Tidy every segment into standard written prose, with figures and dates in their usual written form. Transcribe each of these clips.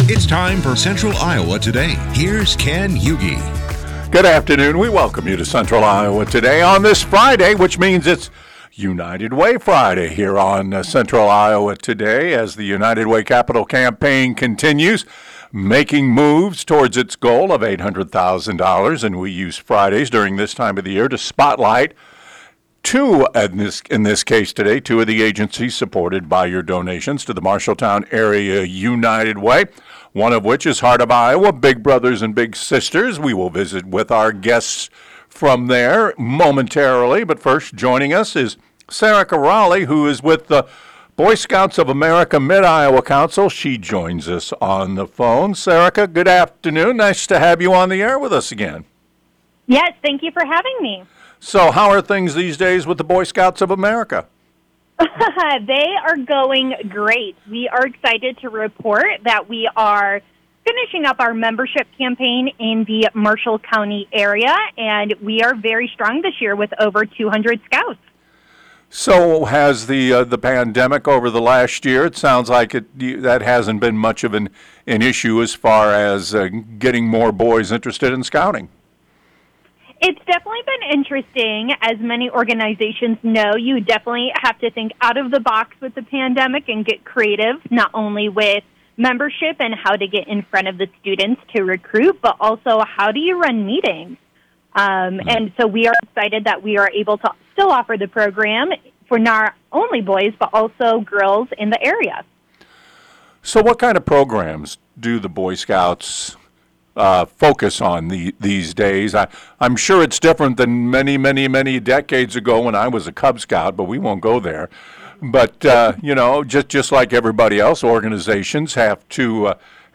It's time for Central Iowa Today. Here's Ken Hughey. Good afternoon. We welcome you to Central Iowa Today on this Friday, which means it's United Way Friday here on Central Iowa Today as the United Way Capital Campaign continues making moves towards its goal of $800,000. And we use Fridays during this time of the year to spotlight two, in this case today, two of the agencies supported by your donations to the Marshalltown Area United Way, one of which is Heart of Iowa, Big Brothers and Big Sisters. We will visit with our guests from there momentarily, but first joining us is Sarika Raleigh, who is with the Boy Scouts of America Mid-Iowa Council. She joins us on the phone. Sarika, good afternoon. Nice to have you on the air with us again. Yes, thank you for having me. So how are things these days with the Boy Scouts of America? They are going great. We are excited to report that we are finishing up our membership campaign in the Marshall County area, and we are very strong this year with over 200 scouts. So has the pandemic over the last year, it sounds like that hasn't been much of an issue as far as getting more boys interested in scouting. It's definitely been interesting. As many organizations know, you definitely have to think out of the box with the pandemic and get creative, not only with membership and how to get in front of the students to recruit, but also how do you run meetings? And so we are excited that we are able to still offer the program for not only boys, but also girls in the area. So what kind of programs do the Boy Scouts focus on these days? I'm sure it's different than many decades ago when I was a Cub Scout, but we won't go there. But just like everybody else, organizations have to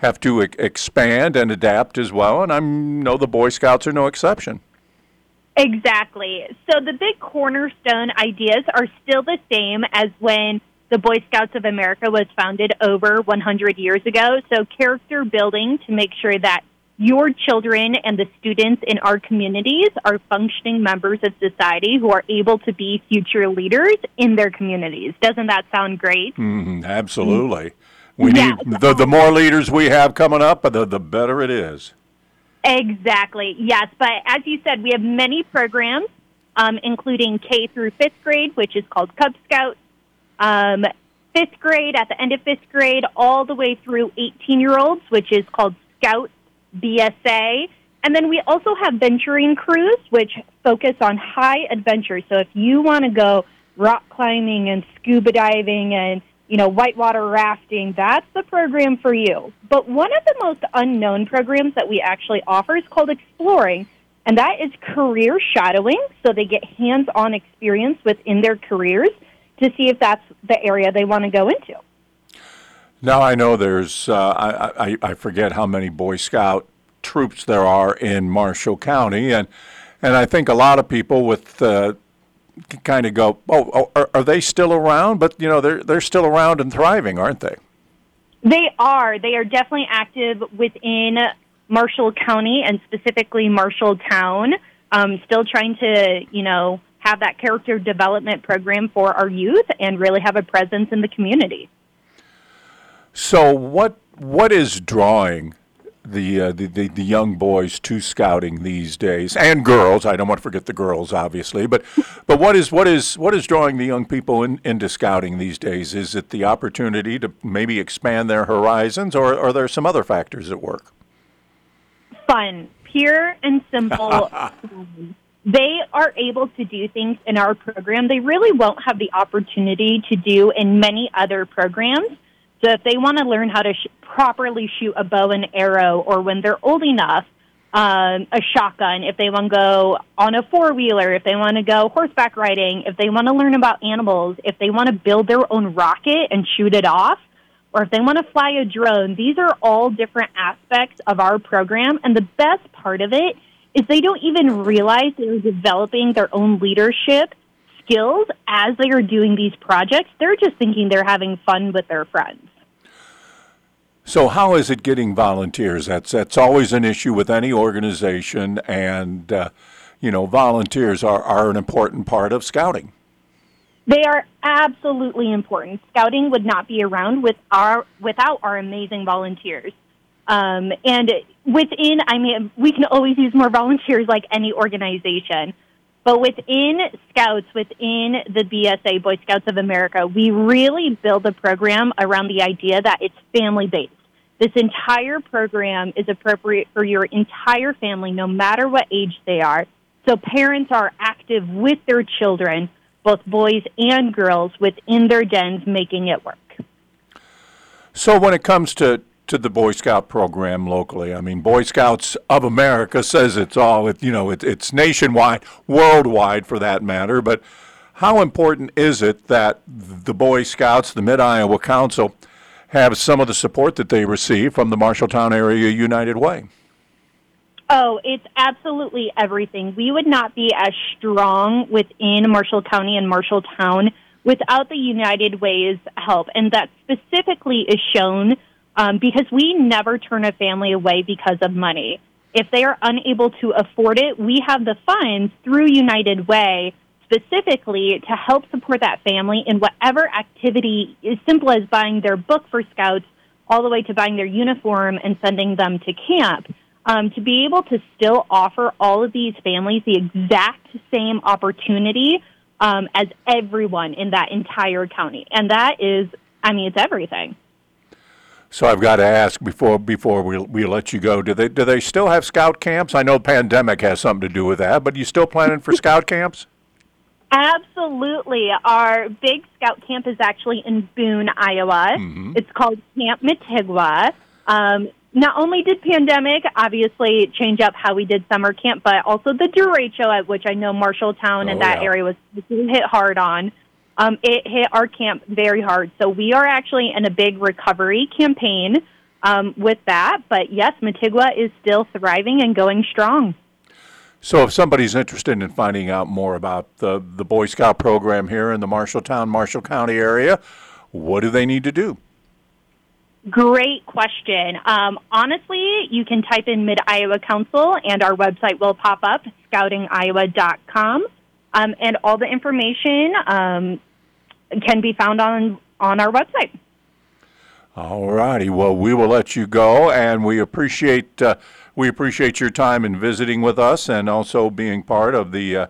expand and adapt as well, and I know the Boy Scouts are no exception. Exactly. So the big cornerstone ideas are still the same as when the Boy Scouts of America was founded over 100 years ago. So character building to make sure that your children and the students in our communities are functioning members of society who are able to be future leaders in their communities. Doesn't that sound great? Absolutely. We need the more leaders we have coming up, the better it is. Exactly, yes. But as you said, we have many programs, including K through 5th grade, which is called Cub Scouts, 5th grade, at the end of 5th grade, all the way through 18-year-olds, which is called Scout BSA. And then we also have venturing crews, which focus on high adventure. So if you want to go rock climbing and scuba diving and whitewater rafting, that's the program for you. But one of the most unknown programs that we actually offer is called Exploring, and that is career shadowing, so they get hands-on experience within their careers to see if that's the area they want to go into. Now I know there's, I forget how many Boy Scout troops there are in Marshall County, and I think a lot of people with kind of go, are they still around? But they're still around and thriving, aren't they? They are. They are definitely active within Marshall County and specifically Marshalltown. Still trying to have that character development program for our youth and really have a presence in the community. So what is drawing the young boys to scouting these days, and girls? I don't want to forget the girls, obviously, but what is drawing the young people into scouting these days? Is it the opportunity to maybe expand their horizons, or are there some other factors at work? Fun, pure and simple. They are able to do things in our program they really won't have the opportunity to do in many other programs. So if they want to learn how to properly shoot a bow and arrow, or when they're old enough, a shotgun, if they want to go on a four-wheeler, if they want to go horseback riding, if they want to learn about animals, if they want to build their own rocket and shoot it off, or if they want to fly a drone, these are all different aspects of our program. And the best part of it is they don't even realize they're developing their own leadership skills as they are doing these projects. They're just thinking they're having fun with their friends. So how is it getting volunteers? That's always an issue with any organization, and volunteers are an important part of scouting. They are absolutely important. Scouting would not be around without our amazing volunteers. And within, I mean, we can always use more volunteers like any organization. But within Scouts, within the BSA, Boy Scouts of America, we really build a program around the idea that it's family-based. This entire program is appropriate for your entire family, no matter what age they are. So parents are active with their children, both boys and girls, within their dens, making it work. So when it comes to the Boy Scout program locally, I mean, Boy Scouts of America says it's all, it's nationwide, worldwide for that matter, but how important is it that the Boy Scouts, the Mid-Iowa Council, have some of the support that they receive from the Marshalltown Area United Way? Oh, it's absolutely everything. We would not be as strong within Marshall County and Marshalltown without the United Way's help, and that specifically is shown because we never turn a family away because of money. If they are unable to afford it, we have the funds through United Way specifically to help support that family in whatever activity, as simple as buying their book for Scouts, all the way to buying their uniform and sending them to camp. To be able to still offer all of these families the exact same opportunity as everyone in that entire county. And that is, I mean, it's everything. So I've got to ask before we let you go, do they still have Scout camps? I know the pandemic has something to do with that, but you still planning for Scout camps? Absolutely. Our big Scout camp is actually in Boone, Iowa. Mm-hmm. It's called Camp Metigwa. Not only did pandemic obviously change up how we did summer camp, but also the derecho, at which I know Marshalltown and that area was hit hard on. It hit our camp very hard. So we are actually in a big recovery campaign with that. But yes, Metigwa is still thriving and going strong. So if somebody's interested in finding out more about the Boy Scout program here in the Marshall County area, what do they need to do? Great question. Honestly, you can type in Mid-Iowa Council, and our website will pop up, scoutingiowa.com. And all the information can be found on our website. All righty. Well, we will let you go, and we appreciate your time in visiting with us, and also being part of the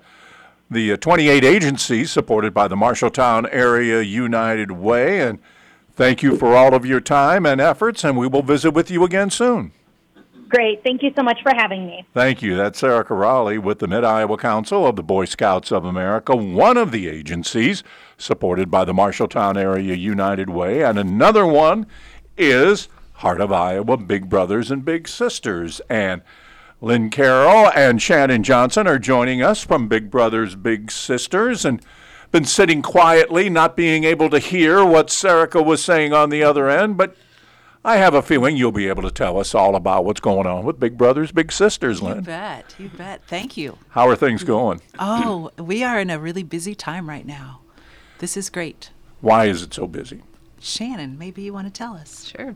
28 agencies supported by the Marshalltown Area United Way. And thank you for all of your time and efforts, and we will visit with you again soon. Great. Thank you so much for having me. Thank you. That's Erica Rowley with the Mid-Iowa Council of the Boy Scouts of America, one of the agencies supported by the Marshalltown Area United Way, and another one is Heart of Iowa Big Brothers and Big Sisters. And Lynn Carroll and Shannon Johnson are joining us from Big Brothers Big Sisters, and been sitting quietly, not being able to hear what Serica was saying on the other end, but I have a feeling you'll be able to tell us all about what's going on with Big Brothers Big Sisters, Lynn. You bet. Thank you. How are things going? Oh, we are in a really busy time right now. This is great. Why is it so busy? Shannon, maybe you want to tell us. Sure.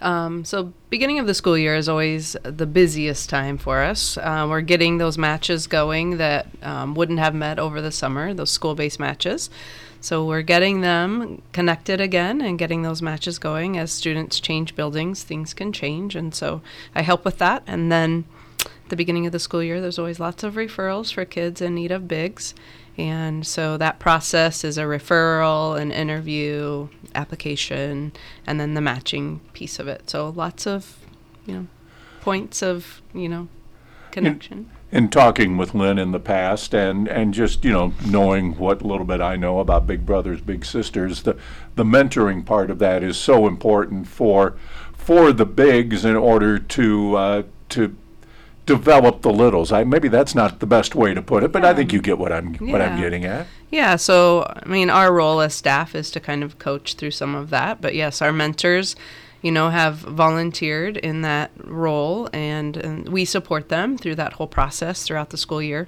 So beginning of the school year is always the busiest time for us. We're getting those matches going that wouldn't have met over the summer, those school-based matches. So we're getting them connected again and getting those matches going. As students change buildings, things can change, and so I help with that. And then at the beginning of the school year, there's always lots of referrals for kids in need of bigs. And so that process is a referral, an interview, application, and then the matching piece of it. So lots of, points of, connection. In talking with Lynn in the past and just, knowing what little bit I know about Big Brothers Big Sisters, the mentoring part of that is so important for the bigs in order to develop the littles. Maybe that's not the best way to put it, but I think you get what I'm getting at. Yeah, so our role as staff is to kind of coach through some of that, but yes, our mentors have volunteered in that role, and we support them through that whole process throughout the school year.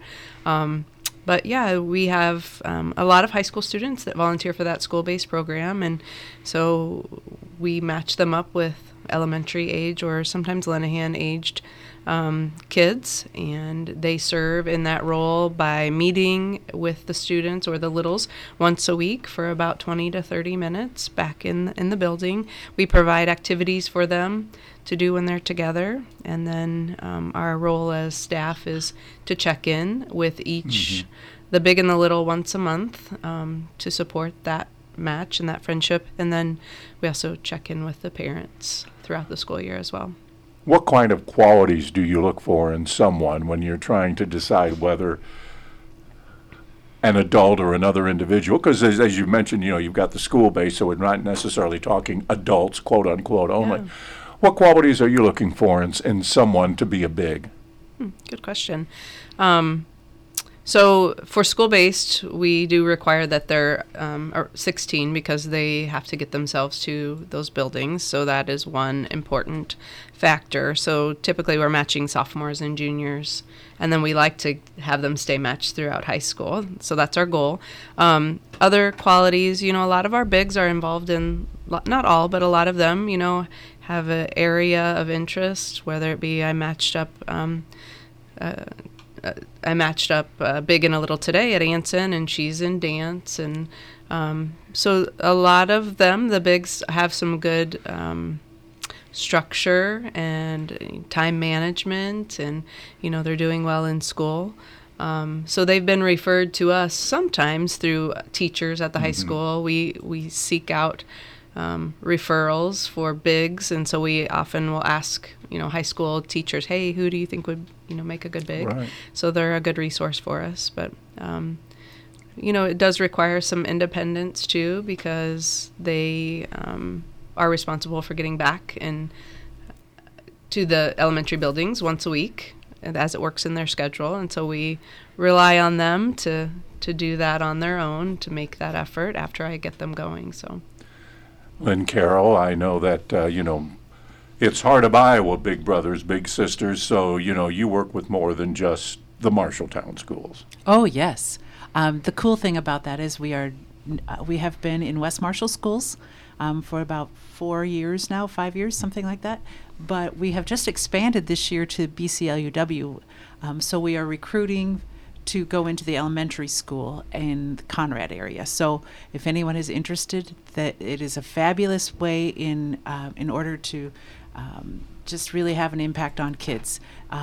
But yeah, we have a lot of high school students that volunteer for that school-based program, and so we match them up with elementary age or sometimes Lenahan aged kids, and they serve in that role by meeting with the students or the littles once a week for about 20 to 30 minutes back in the building. We provide activities for them to do when they're together, and then our role as staff is to check in with each, the big and the little, once a month to support that match and that friendship, and then we also check in with the parents throughout the school year as well. What kind of qualities do you look for in someone when you're trying to decide whether an adult or another individual, because as you mentioned, you've got the school base, so we're not necessarily talking adults, quote unquote, only. Yeah. What qualities are you looking for in someone to be a big? Good question. So for school-based, we do require that they're 16 because they have to get themselves to those buildings. So that is one important factor. So typically we're matching sophomores and juniors, and then we like to have them stay matched throughout high school. So that's our goal. Other qualities, a lot of our bigs are involved in, not all, but a lot of them, have an area of interest, whether it be I matched up Big and a Little today at Anson, and she's in dance. And so a lot of them, the bigs, have some good structure and time management, and, they're doing well in school. So they've been referred to us sometimes through teachers at the high school. We seek out referrals for bigs, and so we often will ask high school teachers, hey, who do you think would make a good big? Right. So they're a good resource for us. But it does require some independence too, because they are responsible for getting back to the elementary buildings once a week as it works in their schedule, and so we rely on them to do that on their own, to make that effort after I get them going. So Lynn Carroll, I know that, it's Heart of Iowa, Big Brothers, Big Sisters, so, you work with more than just the Marshalltown schools. Oh, yes. The cool thing about that is we have been in West Marshall schools for about 4 years now, 5 years, something like that. But we have just expanded this year to BCLUW, so we are recruiting to go into the elementary school in the Conrad area. So if anyone is interested, that it is a fabulous way in order to just really have an impact on kids.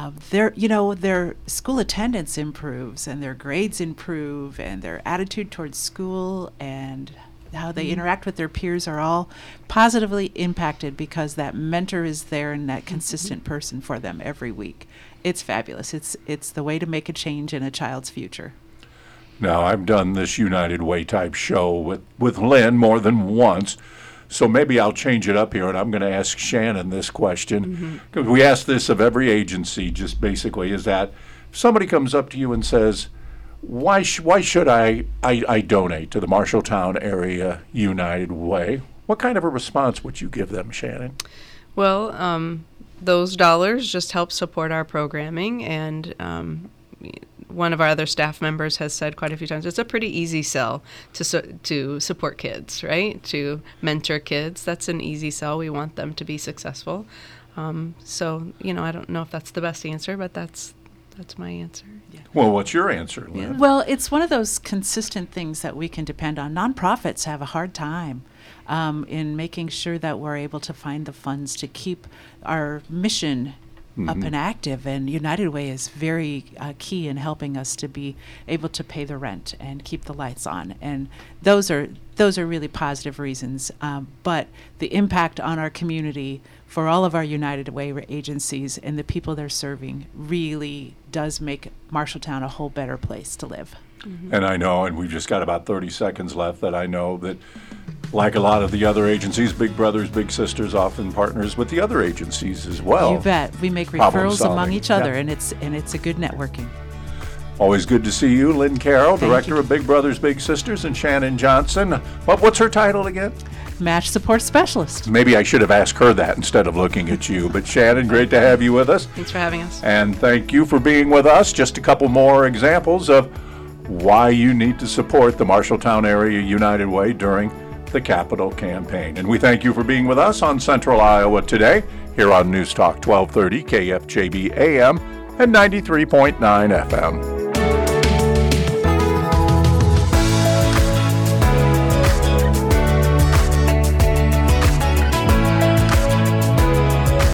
Their school attendance improves, and their grades improve, and their attitude towards school and how they interact with their peers are all positively impacted because that mentor is there and that consistent person for them every week. It's fabulous. It's the way to make a change in a child's future. Now, I've done this United Way type show with Lynn more than once, so maybe I'll change it up here, and I'm going to ask Shannon this question. Because we ask this of every agency, just basically, is that if somebody comes up to you and says, why should I donate to the Marshalltown Area United Way? What kind of a response would you give them, Shannon? Well, those dollars just help support our programming, and one of our other staff members has said quite a few times, it's a pretty easy sell to support kids, right? To mentor kids. That's an easy sell. We want them to be successful. So, I don't know if that's the best answer, but that's my answer. Yeah. Well, what's your answer, Lynn? Well, it's one of those consistent things that we can depend on. Nonprofits have a hard time in making sure that we're able to find the funds to keep our mission up and active, and United Way is very key in helping us to be able to pay the rent and keep the lights on, and those are really positive reasons. But the impact on our community for all of our United Way agencies and the people they're serving really does make Marshalltown a whole better place to live. And I know, and we've just got about 30 seconds left, that I know that, like a lot of the other agencies, Big Brothers, Big Sisters often partners with the other agencies as well. You bet. We make referrals among each other, and it's a good networking. Always good to see you, Lynn Carroll, Director of Big Brothers, Big Sisters, and Shannon Johnson. What's her title again? Match Support Specialist. Maybe I should have asked her that instead of looking at you. But Shannon, great to have you with us. Thanks for having us. And thank you for being with us. Just a couple more examples of why you need to support the Marshalltown Area United Way during the capital campaign. And we thank you for being with us on Central Iowa Today, here on News Talk 1230 KFJB AM and 93.9 FM.